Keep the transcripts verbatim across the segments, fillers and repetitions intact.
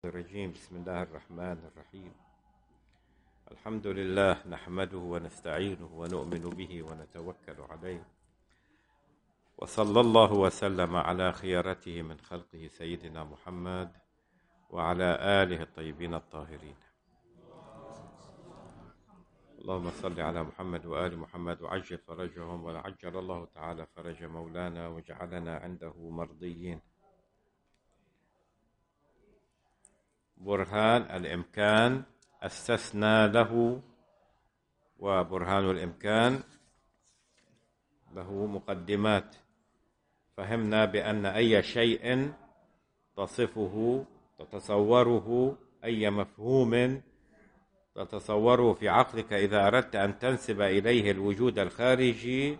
الرجيم. بسم الله الرحمن الرحيم. الحمد لله نحمده ونستعينه ونؤمن به ونتوكل عليه، وصلى الله وسلم على خيرته من خلقه سيدنا محمد وعلى آله الطيبين الطاهرين. اللهم صل على محمد وآل محمد وعجل فرجهم، وعجل الله تعالى فرج مولانا واجعلنا عنده مرضيين. برهان الإمكان استثنى له، وبرهان الإمكان له مقدمات. فهمنا بأن أي شيء تصفه تتصوره، أي مفهوم تتصوره في عقلك إذا أردت أن تنسب إليه الوجود الخارجي،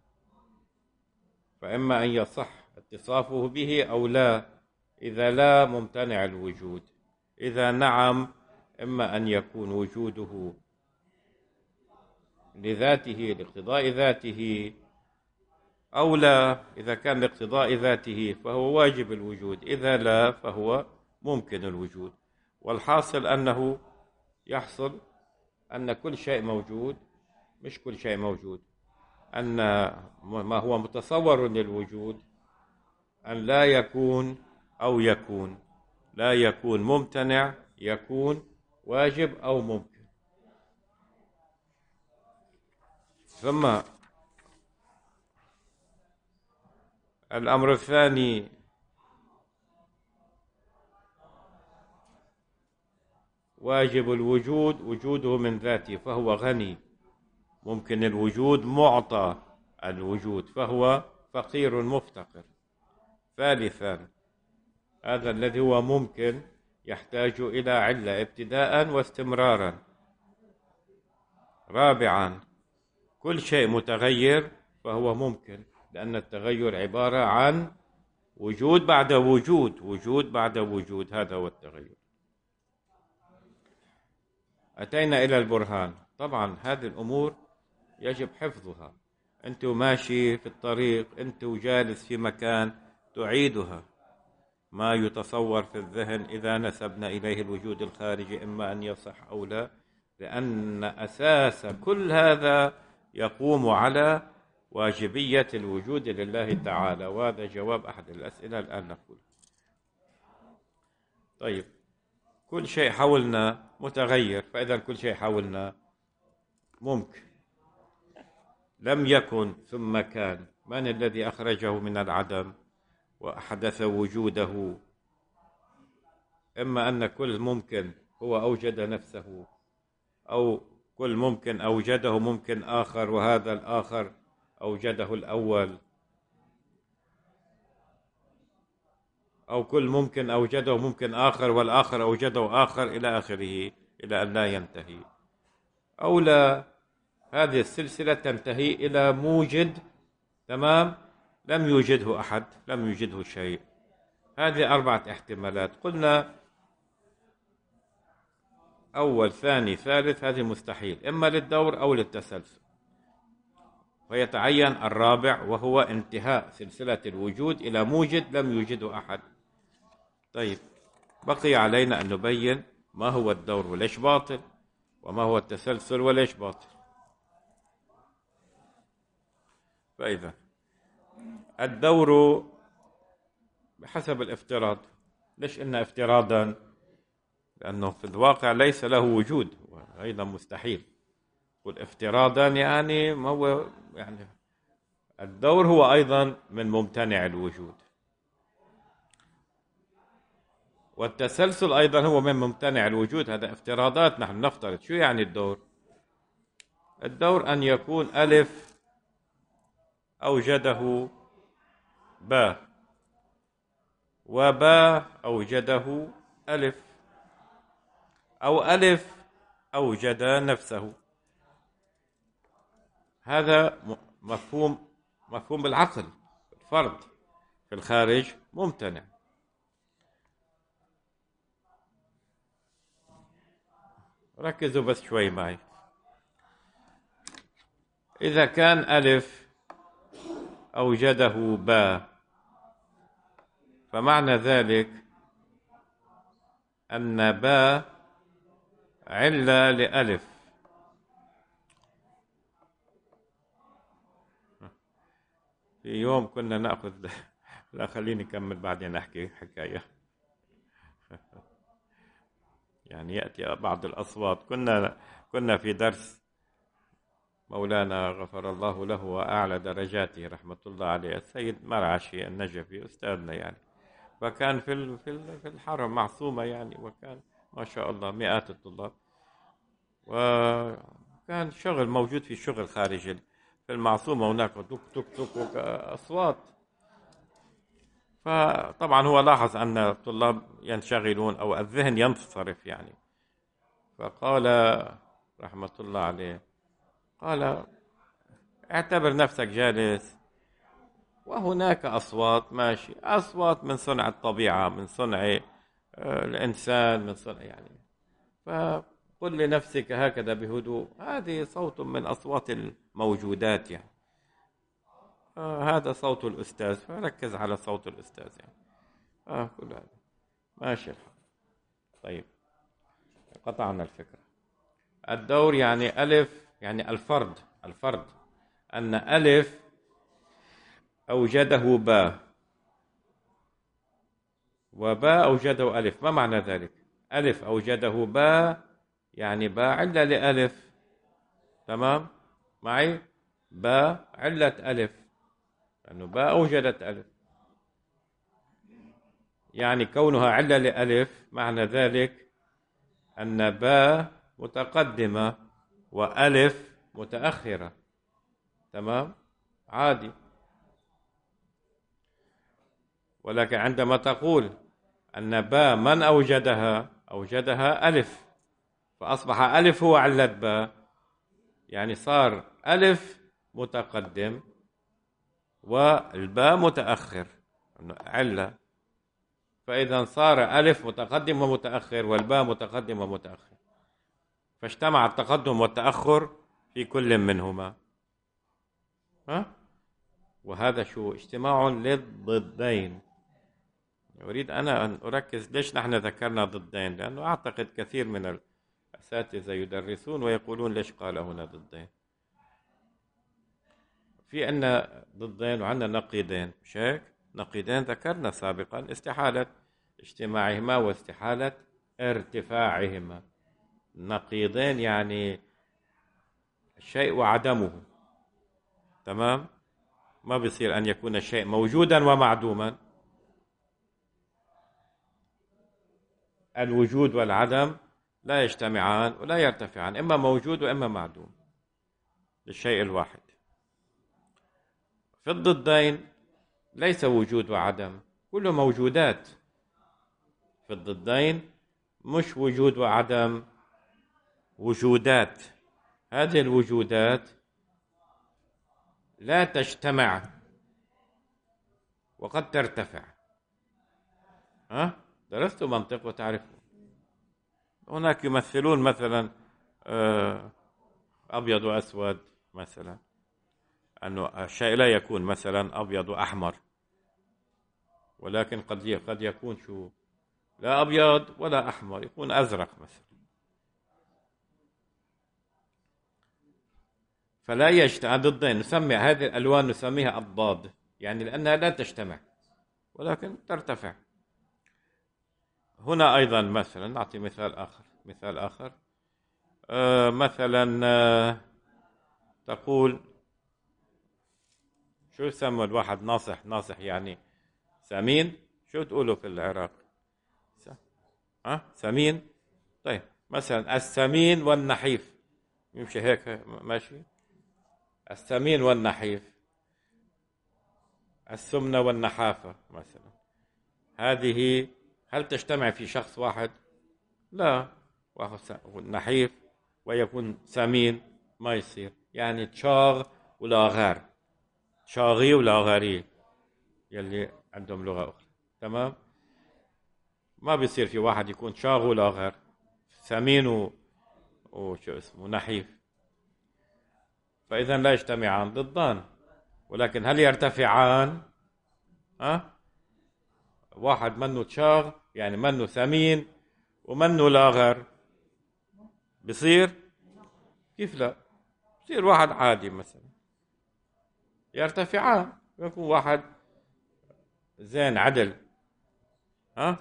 فإما أن يصح اتصافه به أو لا. إذا لا، ممتنع الوجود. إذا نعم، إما أن يكون وجوده لذاته لاقتضاء ذاته، أو لا. إذا كان لاقتضاء ذاته فهو واجب الوجود، إذا لا فهو ممكن الوجود. والحاصل أنه يحصل أن كل شيء موجود، مش كل شيء موجود، أن ما هو متصور للوجود أن لا يكون أو يكون، لا يكون ممتنع، يكون واجب أو ممكن. ثم الأمر الثاني، واجب الوجود وجوده من ذاته فهو غني، ممكن الوجود معطى الوجود فهو فقير مفتقر. ثالثا، هذا الذي هو ممكن يحتاج إلى علة ابتداء واستمرارا. رابعا، كل شيء متغير فهو ممكن، لأن التغير عبارة عن وجود بعد وجود، وجود بعد وجود، هذا هو التغير. أتينا إلى البرهان. طبعا هذه الأمور يجب حفظها. أنت ماشي في الطريق، أنت جالس في مكان، تعيدها. ما يتصور في الذهن إذا نسبنا إليه الوجود الخارجي إما أن يصح أو لا، لأن أساس كل هذا يقوم على واجبية الوجود لله تعالى، وهذا جواب أحد الأسئلة الآن نقول. طيب، كل شيء حولنا متغير، فإذا كل شيء حولنا ممكن. لم يكن ثم كان، من الذي أخرجه من العدم وأحدث وجوده؟ إما أن كل ممكن هو أوجد نفسه، أو كل ممكن أوجده ممكن آخر، وهذا الآخر أوجده الأول، أو كل ممكن أوجده ممكن آخر والآخر أوجده آخر، إلى آخره، إلى أن لا ينتهي. أو لا، هذه السلسلة تنتهي إلى موجد، تمام، لم يوجده أحد، لم يوجده شيء. هذه أربعة احتمالات. قلنا أول، ثاني، ثالث، هذه مستحيل، إما للدور أو للتسلسل. ويتعين الرابع، وهو انتهاء سلسلة الوجود إلى موجد لم يوجده أحد. طيب، بقي علينا أن نبين ما هو الدور وليش باطل، وما هو التسلسل وليش باطل. فإذا الدور بحسب الافتراض. ليش إن افتراضا؟ لأنه في الواقع ليس له وجود، وأيضا مستحيل. قل افتراضا يعني ما هو، يعني الدور هو أيضا من ممتنع الوجود، والتسلسل أيضا هو من ممتنع الوجود. هذا افتراضات نحن نفترض. شو يعني الدور؟ الدور أن يكون ألف أوجده باء، وباء أوجده ألف، أو ألف أوجد نفسه. هذا مفهوم مفهوم بالعقل، الفرد في الخارج ممتنع. ركزوا بس شوي معي. إذا كان ألف أوجده باء، فمعنى ذلك أن باء علة لألف. في يوم كنا نأخذ لا خليني أكمل بعدين أحكي حكاية. يعني يأتي بعض الأصوات. كنا كنا في درس مولانا غفر الله له وأعلى درجاته رحمة الله عليه السيد مرعشي النجفي أستاذنا يعني. فكان في في الحرم معصومة يعني، وكان ما شاء الله مئات الطلاب، وكان شغل موجود في شغل خارج في المعصومة هناك توك توك توك أصوات. فطبعا هو لاحظ أن الطلاب ينشغلون أو الذهن ينصرف يعني، فقال رحمة الله عليه، قال اعتبر نفسك جالس وهناك أصوات ماشي، أصوات من صنع الطبيعة، من صنع الإنسان، من صنع يعني، فقل لنفسك هكذا بهدوء هذه صوت من أصوات الموجودات يعني، آه هذا صوت الأستاذ، فركز على صوت الأستاذ يعني. آه كل هذا ماشي الحال. طيب قطعنا الفكرة. الدور يعني ألف يعني الفرد، الفرد أن ألف أوجده باء وباء أوجده ألف. ما معنى ذلك؟ ألف أوجده باء يعني باء علة لألف، تمام معي؟ باء علة ألف لأنه باء أوجدت ألف، يعني كونها علة لألف معنى ذلك أن باء متقدمة وألف متأخرة، تمام عادي. ولكن عندما تقول أن باء من أوجدها أوجدها ألف، فأصبح ألف هو علة باء، يعني صار ألف متقدم والباء متأخر علة، فإذا صار ألف متقدم ومتأخر والباء متقدم ومتأخر، فاجتمع التقدم والتأخر في كل منهما. ها؟ وهذا شو اجتماع للضدين. أريد أنا أن أركز ليش نحن ذكرنا ضدين، لأنه أعتقد كثير من الأساتذة يدرسون ويقولون ليش قال هنا ضدين. في عندنا ضدين وعندنا نقيضين، مش هيك؟ نقيضين ذكرنا سابقا استحالة اجتماعهما واستحالة ارتفاعهما. نقيضين يعني الشيء وعدمه، تمام؟ ما بيصير أن يكون الشيء موجودا ومعدوما. الوجود والعدم لا يجتمعان ولا يرتفعان، إما موجود وإما معدوم للشيء الواحد. في الضدين ليس وجود وعدم، كله موجودات. في الضدين مش وجود وعدم، وجودات. هذه الوجودات لا تجتمع وقد ترتفع. ها؟ درست منطق وتعرفون. هناك يمثلون مثلا أبيض وأسود مثلا، أنه الشيء لا يكون مثلا أبيض وأحمر، ولكن قد قد يكون شو لا أبيض ولا أحمر، يكون أزرق مثلا. فلا يجتمع ضدين، نسمي هذه الألوان نسميها أضداد، يعني لأنها لا تجتمع ولكن ترتفع. هنا أيضا مثلا نعطي مثال آخر، مثال آخر آه مثلا آه تقول شو يسمى الواحد ناصح، ناصح يعني سمين، شو تقولوا في العراق؟ ها سمين. طيب مثلا السمين والنحيف، يمشي هيك ماشي؟ السمين والنحيف، السمنة والنحافة مثلا، هذه هل تجتمع في شخص واحد؟ لا، واحد نحيف ويكون سمين ما يصير، يعني تشاغ ولا غار، شاغي ولا غاري يلي عندهم لغة أخرى، تمام؟ ما بيصير في واحد يكون شاغ ولا غار، سمين و... وشو اسمه نحيف، فإذا لا يجتمعان ضدان، ولكن هل يرتفعان؟ أه؟ واحد منه تشاغ يعني منه سمين ومنه لاغر بصير كيف لا؟ بصير واحد عادي مثلا يرتفعان، يكون واحد زين عدل. ها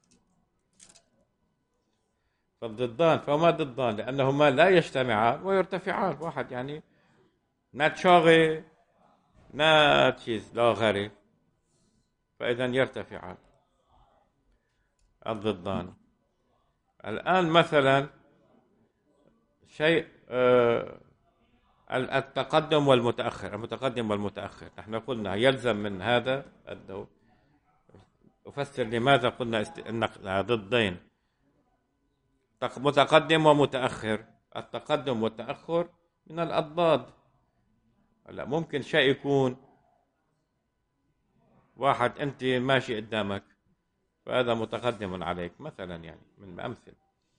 فالضدان فما ضدان لأنهما لا يجتمعان ويرتفعان. واحد يعني ناتشاغي ناتشيز لا غري، فإذا يرتفعان الضدان. الآن مثلا شيء آه التقدم والمتأخر، المتقدم والمتأخر نحن قلنا يلزم من هذا أنه أفسر لماذا قلنا أن ضدين متقدم ومتأخر. التقدم والتأخر من الأضداد. هلا ممكن شيء يكون واحد أنت ماشي قدامك فهذا متقدم عليك مثلا، يعني من أمثل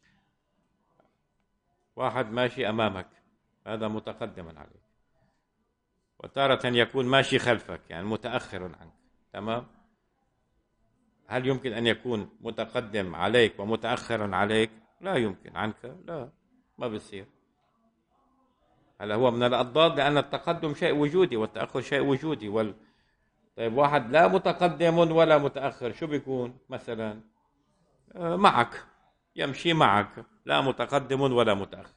واحد ماشي أمامك هذا متقدم عليك، وتارة يكون ماشي خلفك يعني متأخر عنك. تمام؟ هل يمكن أن يكون متقدم عليك ومتأخر عليك؟ لا يمكن. عنك لا، ما بيصير. هلا هو من الأضداد لأن التقدم شيء وجودي والتأخر شيء وجودي. وال... طيب واحد لا متقدم ولا متأخر شو بيكون مثلا؟ آه معك، يمشي معك، لا متقدم ولا متأخر.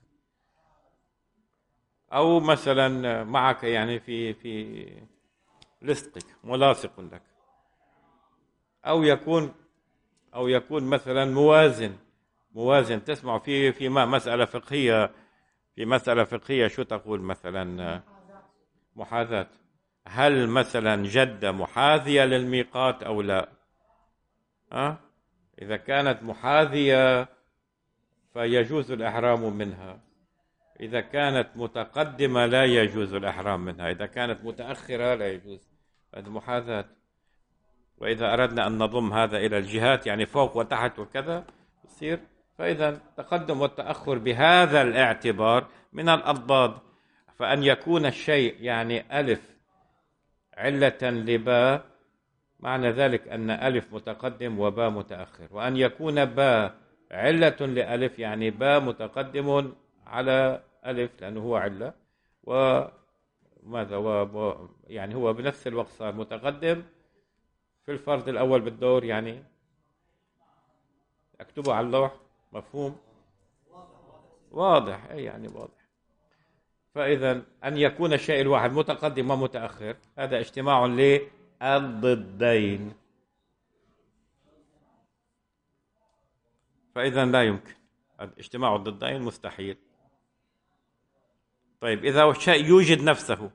أو مثلا معك يعني في في لصقك، ملاصق لك. أو يكون أو يكون مثلا موازن موازن تسمع في في مسألة فقهية في مسألة فقهية شو تقول مثلا؟ محاذاة. هل مثلا جدة محاذية للميقات أو لا؟ أه؟ إذا كانت محاذية فيجوز الإحرام منها، إذا كانت متقدمة لا يجوز الإحرام منها، إذا كانت متأخرة لا يجوز. هذه محاذاة. وإذا أردنا أن نضم هذا إلى الجهات يعني فوق وتحت وكذا يصير. فإذا التقدم والتأخر بهذا الاعتبار من الأضداد. فأن يكون الشيء يعني ألف علة لباء معنى ذلك أن ألف متقدم وباء متأخر، وأن يكون باء علة لألف يعني باء متقدم على ألف لأنه هو علة، وماذا و... يعني هو بنفس الوقت صار متقدم في الفرض الأول بالدور. يعني أكتبه على اللوح. مفهوم؟ واضح. أي يعني واضح. فإذا أن يكون الشيء الواحد متقدم ومتأخر هذا اجتماع للضدين، فإذا لا يمكن اجتماع الضدين، مستحيل. طيب إذا الشيء يوجد نفسه،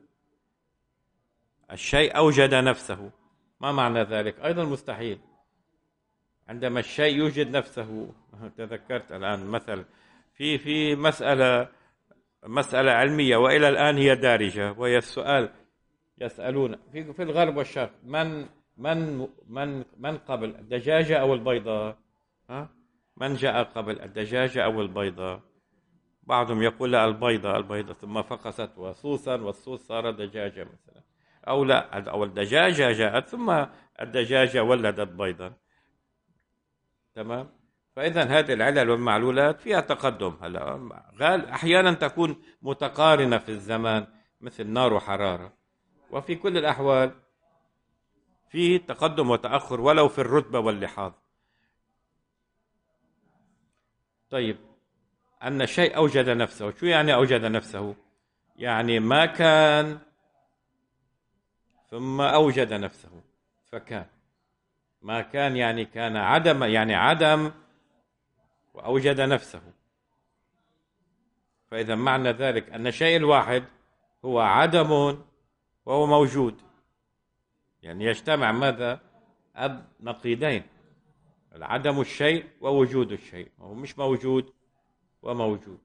الشيء أوجد نفسه، ما معنى ذلك؟ أيضا مستحيل. عندما الشيء يوجد نفسه، تذكرت الآن مثل في في مسألة مسألة علمية وإلى الآن هي دارجة، وهي السؤال يسألون في في الغرب والشرق من من من من قبل الدجاجة أو البيضة؟ ها؟ من جاء قبل الدجاجة أو البيضة؟ بعضهم يقول لا البيضة البيضة ثم فقست وصوصا والصوص صار دجاجة مثلا، أو لا أو الدجاجة جاءت ثم الدجاجة ولدت بيضا. تمام؟ فإذا هذه العلل والمعلولات فيها تقدم. هلا غال أحيانا تكون متقارنة في الزمان مثل نار وحرارة، وفي كل الأحوال في تقدم وتأخر ولو في الرتبة واللحاظ. طيب أن الشيء أوجد نفسه، شو يعني أوجد نفسه؟ يعني ما كان ثم أوجد نفسه فكان. ما كان يعني كان عدم، يعني عدم وأوجد نفسه. فإذا معنى ذلك أن الشيء الواحد هو عدم وهو موجود، يعني يجتمع ماذا؟ النقيضين، العدم الشيء ووجود الشيء، هو مش موجود وموجود.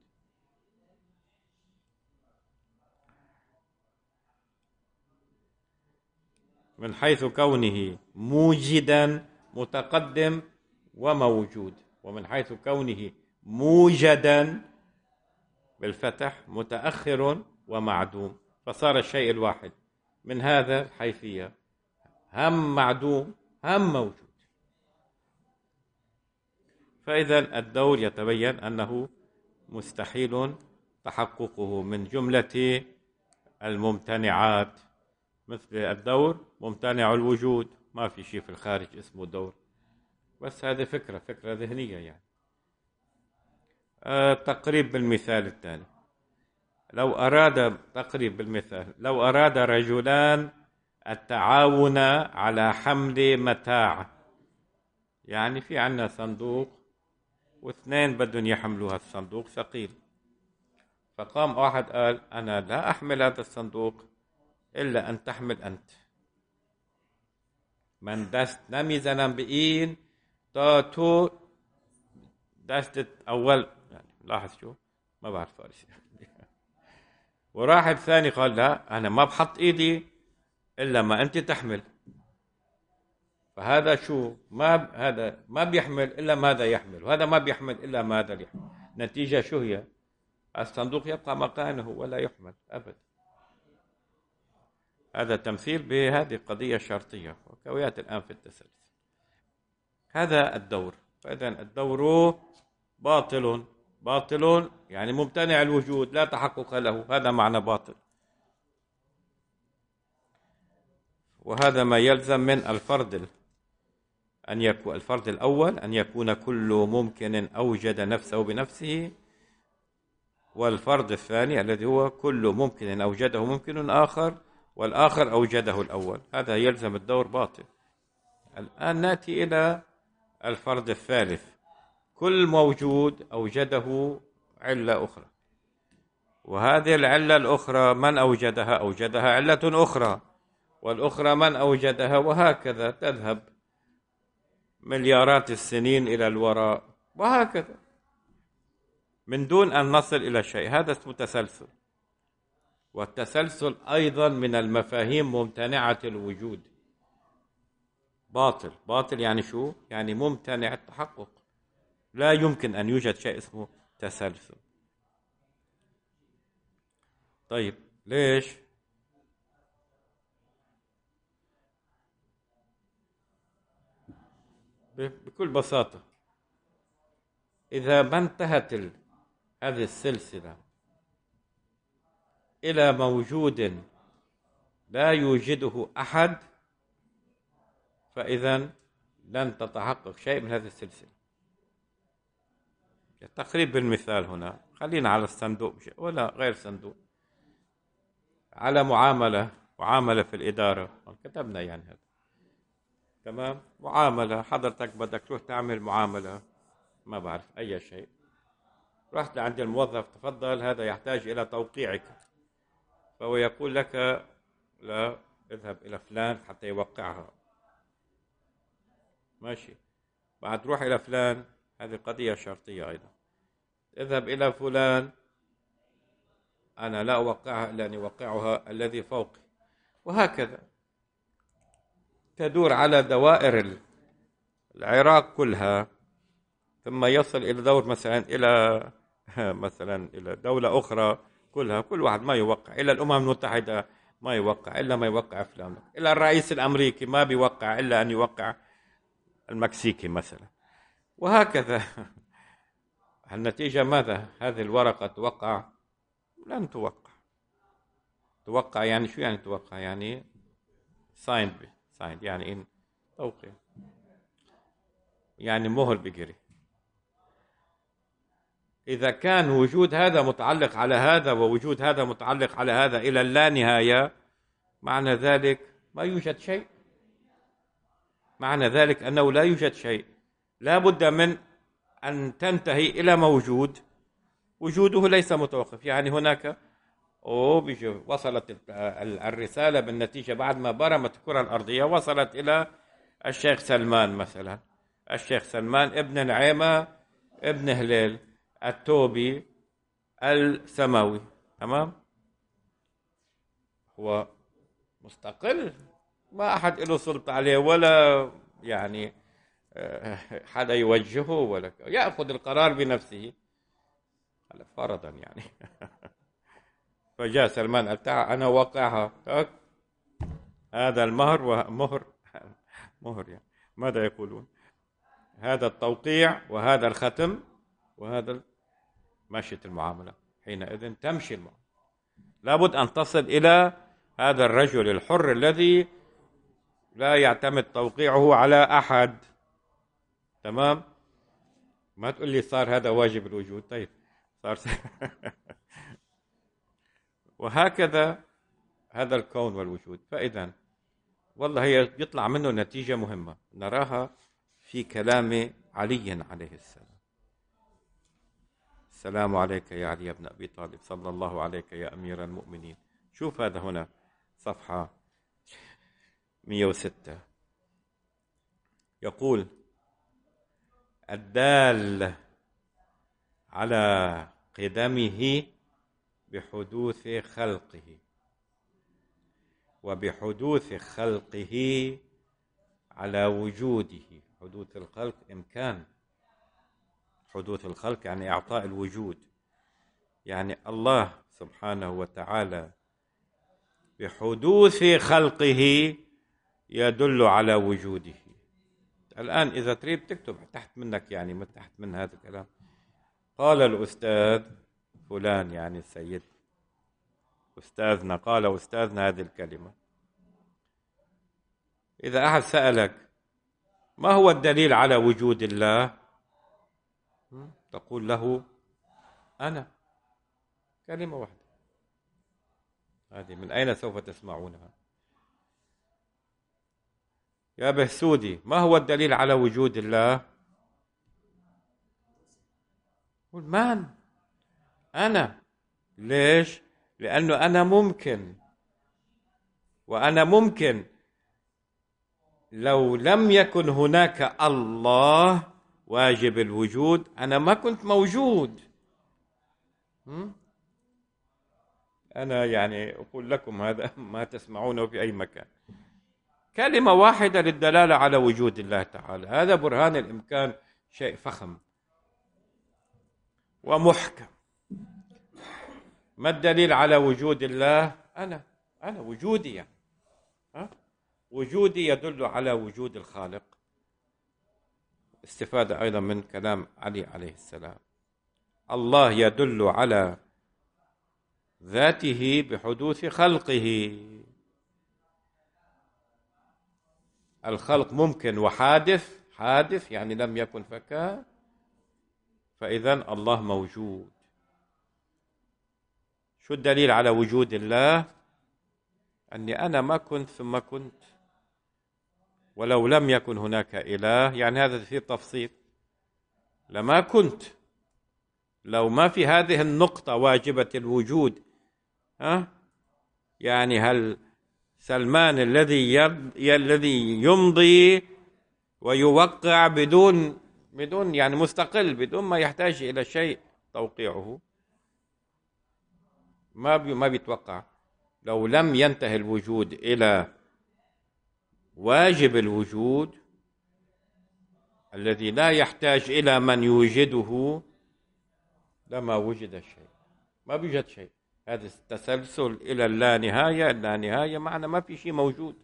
من حيث كونه موجدا متقدم وموجود، ومن حيث كونه موجدا بالفتح متأخر ومعدوم، فصار الشيء الواحد من هذا الحيثية هم معدوم هم موجود. فإذا الدور يتبين أنه مستحيل تحققه من جملة الممتنعات، مثل الدور ممتنع الوجود، ما في شيء في الخارج اسمه دور، بس هذه فكرة فكرة ذهنية يعني. آه تقريب بالمثال الثاني، لو أراد تقريب بالمثال لو أراد رجلان التعاون على حمل متاع، يعني في عنا صندوق واثنين بدهم يحملوا هذا الصندوق ثقيل، فقام واحد قال أنا لا أحمل هذا الصندوق إلا أن تحمل أنت. من دست نمیزنم به این تا تو دستت أول، يعني لاحظ شو ما بعرف فارسي. وراح الثاني قال لا أنا ما بحط إيدي إلا ما أنت تحمل. فهذا شو ما ب... هذا ما بيحمل إلا ماذا يحمل، وهذا ما بيحمل إلا ماذا يحمل. نتيجة شو هي؟ الصندوق يبقى مكانه ولا يحمل أبدا. هذا تمثيل بهذه القضية الشرطية وكويات الآن في التسلسل. هذا الدور. فإذا الدور باطل، باطل يعني ممتنع الوجود لا تحقق له، هذا معنى باطل. وهذا ما يلزم من الفرض أن يكون الفرض الأول أن يكون كل ممكن أوجد نفسه بنفسه، والفرض الثاني الذي هو كل ممكن أوجده ممكن آخر والآخر أوجده الأول. هذا يلزم الدور باطل. الآن نأتي إلى الفرض الثالث، كل موجود أوجده علة أخرى، وهذه العلة الأخرى من أوجدها؟ أوجدها علة أخرى، والأخرى من أوجدها، وهكذا تذهب مليارات السنين إلى الوراء، وهكذا من دون أن نصل إلى شيء. هذا اسمه تسلسل. والتسلسل أيضا من المفاهيم ممتنعة الوجود. باطل، باطل يعني شو؟ يعني ممتنع التحقق، لا يمكن أن يوجد شيء اسمه تسلسل. طيب ليش؟ بكل بساطة، إذا ما انتهت هذه السلسلة إلى موجود لا يوجده أحد، فإذا لن تتحقق شيء من هذه السلسلة. تقريب بالمثال هنا، خلينا على الصندوق ولا غير صندوق، على معاملة معاملة في الإدارة كتبنا يعني هذا تمام. معاملة، حضرتك بدك تروح تعمل معاملة ما بعرف أي شيء، رحت لعند الموظف تفضل هذا يحتاج إلى توقيعك، فهو يقول لك لا اذهب إلى فلان حتى يوقعها. ماشي، بعد تروح إلى فلان، هذه قضية شرطية أيضا، اذهب إلى فلان أنا لا أوقعها إلا أن يوقعها الذي فوقي، وهكذا تدور على دوائر العراق كلها، ثم يصل إلى دور مثلا إلى مثلا إلى دولة أخرى كلها، كل واحد ما يوقع، إلى الأمم المتحدة ما يوقع إلا ما يوقع فلان، إلى الرئيس الأمريكي ما بيوقع إلا أن يوقع المكسيكي مثلا، وهكذا. النتيجة ماذا؟ هذه الورقة توقع؟ لن توقع. توقع يعني شو يعني توقع؟ يعني signed signed يعني إن توقع، يعني مهر بجري. إذا كان وجود هذا متعلق على هذا ووجود هذا متعلق على هذا إلى اللا نهاية، معنى ذلك ما يوجد شيء. معنى ذلك أنه لا يوجد شيء، لا بد من أن تنتهي إلى موجود وجوده ليس متوقف. يعني هناك أو بيجي وصلت الرسالة بالنتيجة بعد ما برمت الكرة الأرضية، وصلت إلى الشيخ سلمان مثلا، الشيخ سلمان ابن نعيمة ابن هلال التوبي السماوي، تمام؟ هو مستقل، ما أحد له سلطة عليه ولا يعني حدا يوجهه ولا يأخذ القرار بنفسه، على فرضا يعني. فجاء سلمان قال تعال أنا وقعها، هذا المهر ومهر مهر يعني ماذا يقولون؟ هذا التوقيع وهذا الختم وهذا مشية المعاملة، حينئذ تمشي المعاملة. لابد أن تصل إلى هذا الرجل الحر الذي لا يعتمد توقيعه على أحد. تمام؟ ما تقول لي صار هذا واجب الوجود. طيب صار وهكذا هذا الكون والوجود. فإذا والله هي يطلع منه نتيجة مهمة نراها في كلام علي عليه السلام. السلام عليك يا علي بن أبي طالب، صلى الله عليك يا أمير المؤمنين. شوف هذا هنا صفحة مئة وستة، يقول: الدال على قدمه بحدوث خلقه، وبحدوث خلقه على وجوده. حدوث الخلق إمكان، حدوث الخلق يعني إعطاء الوجود، يعني الله سبحانه وتعالى بحدوث خلقه يدل على وجوده. الآن إذا تريد تكتب تحت منك، يعني من تحت من هذا الكلام، قال الأستاذ فلان، يعني السيد أستاذنا، قال أستاذنا هذه الكلمة. إذا أحد سألك ما هو الدليل على وجود الله، تقول له أنا، كلمة واحدة. هذه من أين سوف تسمعونها؟ يا بهسودي ما هو الدليل على وجود الله؟ قل من؟ أنا. ليش؟ لأنه أنا ممكن، وأنا ممكن لو لم يكن هناك الله واجب الوجود أنا ما كنت موجود. أنا يعني أقول لكم هذا ما تسمعونه في أي مكان. كلمة واحدة للدلالة على وجود الله تعالى، هذا برهان الإمكان، شيء فخم ومحكم. ما الدليل على وجود الله؟ أنا أنا وجودي، يعني ها؟ وجودي يدل على وجود الخالق. استفادة أيضا من كلام علي عليه السلام. الله يدل على ذاته بحدوث خلقه. الخلق ممكن وحادث، حادث يعني لم يكن فكان، فإذا الله موجود. شو الدليل على وجود الله؟ أني أنا ما كنت ثم كنت، ولو لم يكن هناك إله، يعني هذا في تفصيل، لما كنت. لو ما في هذه النقطة واجبة الوجود، ها؟ يعني هل سلمان الذي الذي يمضي ويوقع بدون بدون يعني مستقل، بدون ما يحتاج إلى شيء توقيعه، ما بي ما بيتوقع. لو لم ينتهي الوجود إلى واجب الوجود الذي لا يحتاج إلى من يوجده لما وجد شيء، ما بيوجد شيء. هذا التسلسل إلى اللا نهاية، اللا نهاية معنى ما في شيء موجود.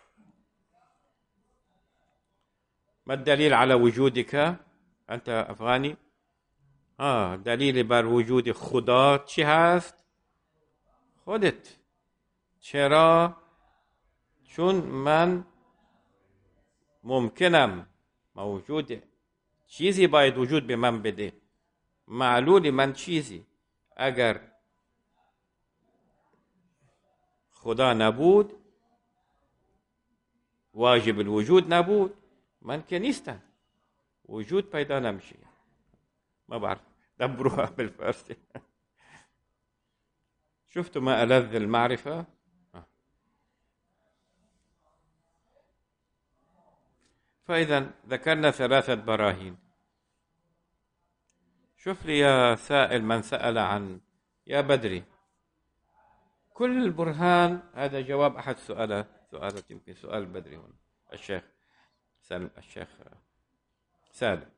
ما الدليل على وجودك أنت أفغاني؟ آه دليل بر وجود خدا چی هست؟ خودت. چرا؟ چون من ممکنم موجوده، چیزی باید وجود به من بده، معلول من چیزی. اگر خدا نبود، واجب الوجود نبود، من که نیستم، وجود پیدا نمیشه. ما بعرف دبروها بالفارسي. شفتوا ما ألذ المعرفة؟ فإذا ذكرنا ثلاثة براهين. شوف لي يا سائل من سأل عن يا بدري، كل برهان هذا جواب أحد سؤالات سؤالات يمكن سؤال بدري هنا الشيخ سالم الشيخ سالم.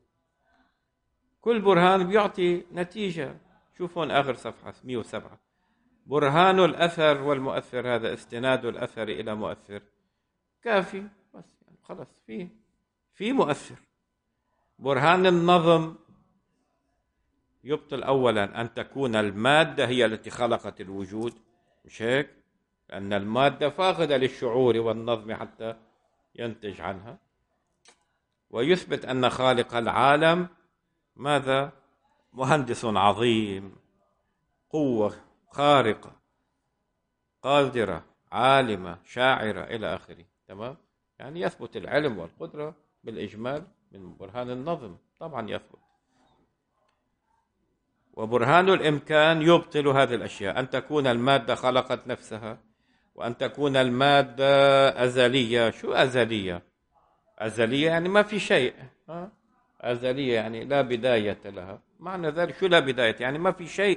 كل برهان بيعطي نتيجة. شوفون آخر صفحة مئة وسبعة، برهان الأثر والمؤثر، هذا استناد الأثر إلى مؤثر كافي، بس يعني خلاص في في مؤثر. برهان النظم يبطل أولا أن تكون المادة هي التي خلقت الوجود، مش هيك؟ لأن المادة فاقدة للشعور والنظم حتى ينتج عنها. ويثبت أن خالق العالم ماذا؟ مهندس عظيم، قوة خارقة قادرة عالمة شاعرة إلى آخره. تمام؟ يعني يثبت العلم والقدرة بالإجمال من برهان النظم، طبعا يثبت. وبرهان الإمكان يبطل هذه الأشياء، أن تكون المادة خلقت نفسها، وأن تكون المادة أزلية. شو أزلية؟ أزلية يعني ما في شيء، ها؟ أزلية يعني لا بداية لها. معنى ذلك شو لا بداية؟ يعني ما في شيء.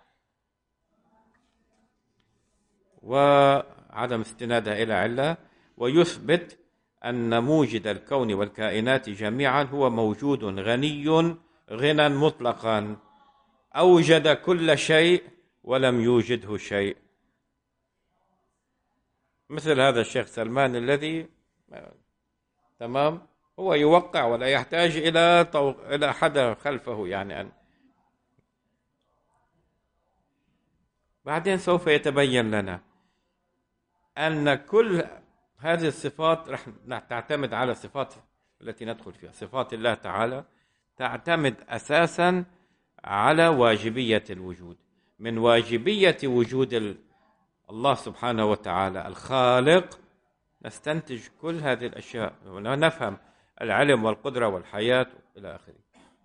وعدم استنادها إلى علة. ويثبت أن موجد الكون والكائنات جميعا هو موجود غني غنى مطلقا، أوجد كل شيء ولم يوجده شيء. مثل هذا الشيخ سلمان الذي تمام هو يوقع ولا يحتاج إلى طو... إلى حدا خلفه، يعني أن بعدين سوف يتبين لنا أن كل هذه الصفات رح تعتمد على الصفات التي ندخل فيها. صفات الله تعالى تعتمد أساسا على واجبية الوجود. من واجبية وجود الله سبحانه وتعالى الخالق نستنتج كل هذه الأشياء ونفهم العلم والقدرة والحياة إلى آخره.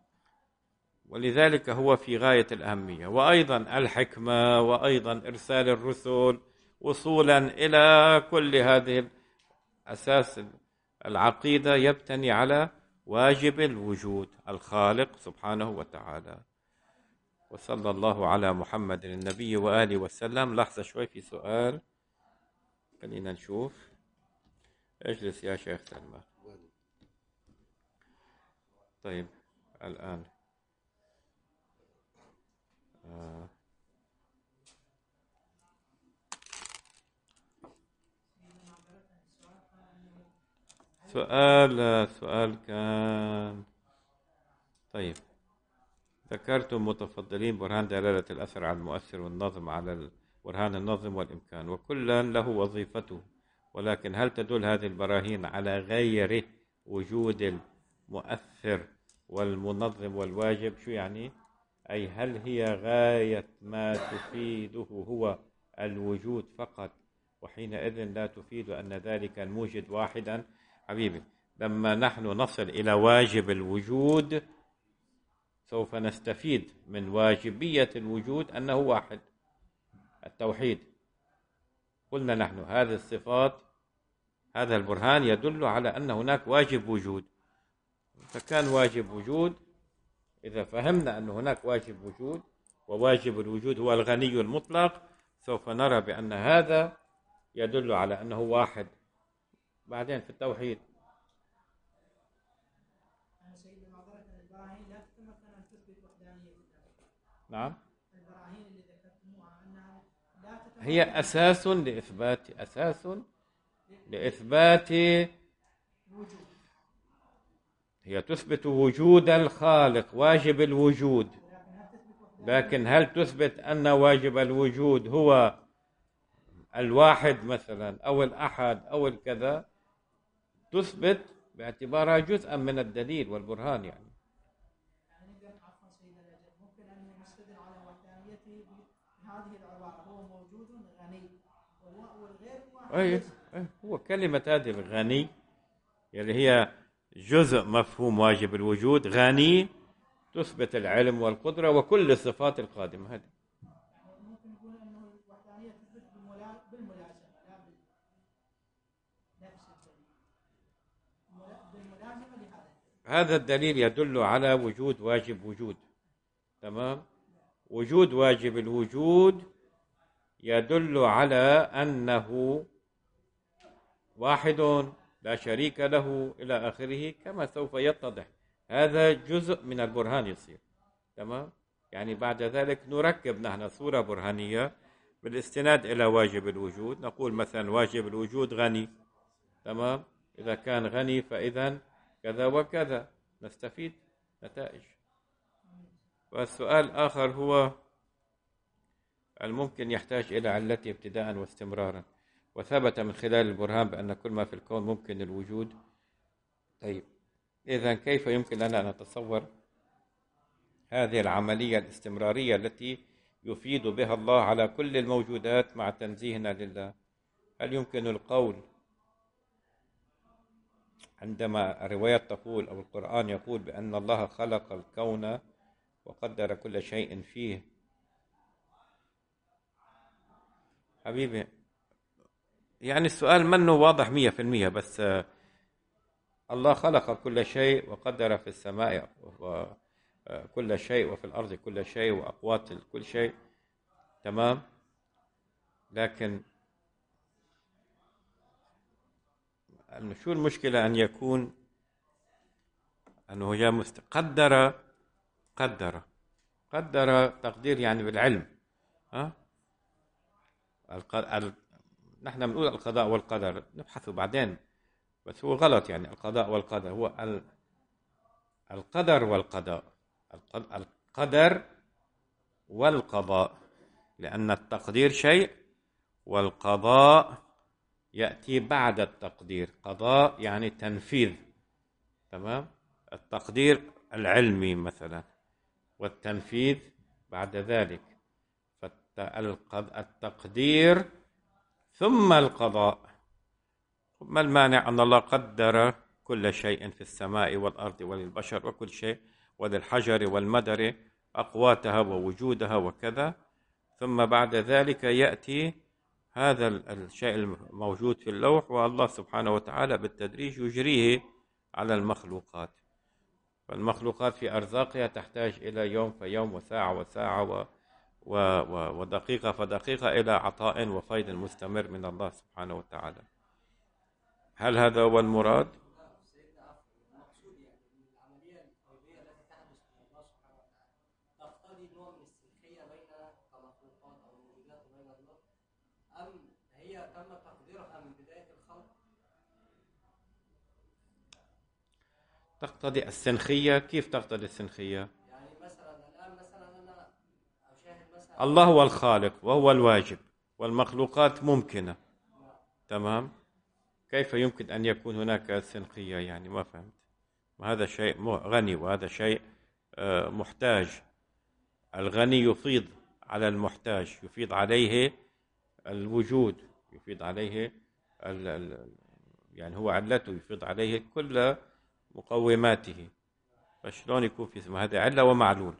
ولذلك هو في غاية الأهمية. وأيضا الحكمة، وأيضا إرسال الرسل، وصولا إلى كل هذه أساس العقيدة يبتني على واجب الوجود الخالق سبحانه وتعالى. وصلى الله على محمد النبي وآله وسلم. لحظة شوي في سؤال، خلينا نشوف. اجلس يا شيخ سلمان. طيب الآن آه. سؤال سؤال كان طيب. ذكرتم متفضلين برهان دلالة الأثر على المؤثر والنظم على برهان النظم والإمكان، وكلا له وظيفته، ولكن هل تدل هذه البراهين على غير وجود المؤثر والمنظم والواجب؟ شو يعني؟ أي هل هي غاية ما تفيده هو الوجود فقط، وحينئذ لا تفيد أن ذلك الموجد واحدا؟ حبيبي، لما نحن نصل إلى واجب الوجود سوف نستفيد من واجبية الوجود أنه واحد، التوحيد. قلنا نحن هذه الصفات، هذا البرهان يدل على أن هناك واجب وجود. فكان واجب وجود، إذا فهمنا أن هناك واجب وجود وواجب الوجود هو الغني المطلق، سوف نرى بأن هذا يدل على أنه واحد. بعدين في التوحيد نعم هي أساس لإثبات أساس لإثبات هي تثبت وجود الخالق واجب الوجود، لكن هل تثبت أن واجب الوجود هو الواحد مثلا أو الأحد أو الكذا؟ تثبت باعتبارها جزءا من الدليل والبرهان. يعني أي هو كلمة هذه الغني اللي هي جزء مفهوم واجب الوجود، غني تثبت العلم والقدرة وكل الصفات القادمة. هذه ممكن نقول أنه الوحدانية تثبت بالملازمة لا بالملازمة لهذا. هذا الدليل يدل على وجود واجب وجود. تمام. وجود واجب الوجود يدل على أنه واحد لا شريك له إلى آخره كما سوف يتضح. هذا جزء من البرهان يصير. تمام. يعني بعد ذلك نركب نحن صورة برهانية بالاستناد إلى واجب الوجود. نقول مثلا واجب الوجود غني. تمام. إذا كان غني فإذا كذا وكذا. نستفيد نتائج. والسؤال الآخر هو الممكن يحتاج إلى علته ابتداء واستمرارا، وثبت من خلال البرهان بأن كل ما في الكون ممكن الوجود. طيب إذن كيف يمكن لنا أن نتصور هذه العملية الاستمرارية التي يفيد بها الله على كل الموجودات مع تنزيهنا لله؟ هل يمكن القول عندما الروايات تقول أو القرآن يقول بأن الله خلق الكون وقدر كل شيء فيه؟ حبيبي يعني السؤال منه واضح مية في المية، بس الله خلق كل شيء وقدر في السماء كل شيء وفي الأرض كل شيء وأقوات كل شيء، تمام. لكن شو المشكلة أن يكون أنه جاء مست... قدر قدر قدر تقدير يعني بالعلم. ها الق... ال... نحن بنقول القضاء والقدر نبحثه بعدين، بس هو غلط. يعني القضاء والقدر هو ال... القدر والقضاء، القدر والقضاء، لأن التقدير شيء والقضاء يأتي بعد التقدير. قضاء يعني تنفيذ، تمام. التقدير العلمي مثلا، والتنفيذ بعد ذلك. فالتقدير ثم القضاء. ما المانع أن الله قدر كل شيء في السماء والأرض وللبشر وكل شيء، وللحجر والمدر أقواتها ووجودها وكذا، ثم بعد ذلك يأتي هذا الشيء الموجود في اللوح، والله سبحانه وتعالى بالتدريج يجريه على المخلوقات. فالمخلوقات في أرزاقها تحتاج إلى يوم فيوم وساعة وساعة و و و ودقيقة فدقيقة إلى عطاء وفيض مستمر من الله سبحانه وتعالى. هل هذا هو المراد؟ تقتضي السنخية. كيف تقتضي السنخية؟ يعني مثلا الآن مثلا أنا أشاهد مثلا الله هو الخالق وهو الواجب والمخلوقات ممكنة، تمام. كيف يمكن أن يكون هناك سنخية؟ يعني ما فهمت. وهذا شيء غني وهذا شيء محتاج. الغني يفيض على المحتاج، يفيض عليه الوجود، يفيض عليه ال ال يعني هو علته، يفيض عليه كل مقوماته. فشلون يكون في اسمه هذا علة ومعلول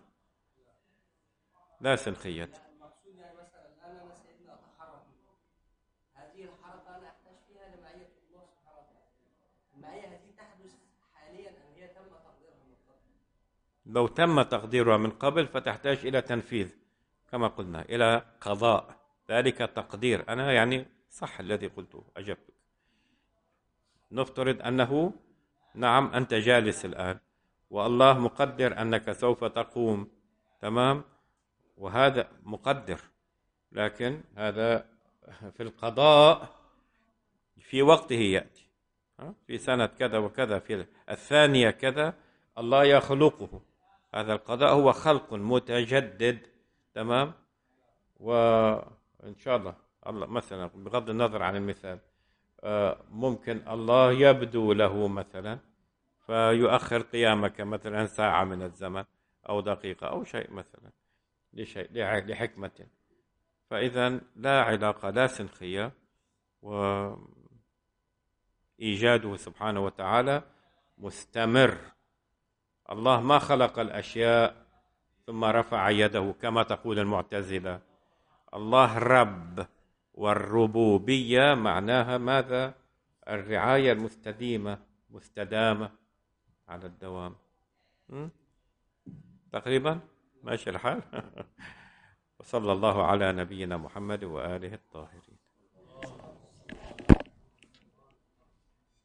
لا سنخية؟ المقصود يعني مثلا الآن أنا سيدنا أتحرك، هذه الحركة أنا أحتاج فيها لمعية الله سبحانه وتعالى. المعية هذه تحدث حاليا أم هي تم تقديرها من قبل؟ لو تم تقديرها من قبل فتحتاج إلى تنفيذ كما قلنا، إلى قضاء. ذلك تقدير. أنا يعني صح الذي قلته، أجبتك. نفترض أنه نعم أنت جالس الآن والله مقدر أنك سوف تقوم، تمام، وهذا مقدر، لكن هذا في القضاء في وقته يأتي، في سنة كذا وكذا في الثانية كذا الله يخلقه. هذا القضاء هو خلق متجدد، تمام. وإن شاء الله الله مثلا بغض النظر عن المثال ممكن الله يبدو له مثلا فيؤخر قيامك مثلا ساعة من الزمن أو دقيقة أو شيء مثلا لشيء لحكمة. فإذا لا علاقة لا سنخية، وإيجاده سبحانه وتعالى مستمر. الله ما خلق الأشياء ثم رفع يده كما تقول المعتزلة. الله رب، والربوبية معناها ماذا؟ الرعاية المستديمة مستدامة على الدوام. تقريبا ماشي الحال. وصلى الله على نبينا محمد وآله الطاهرين.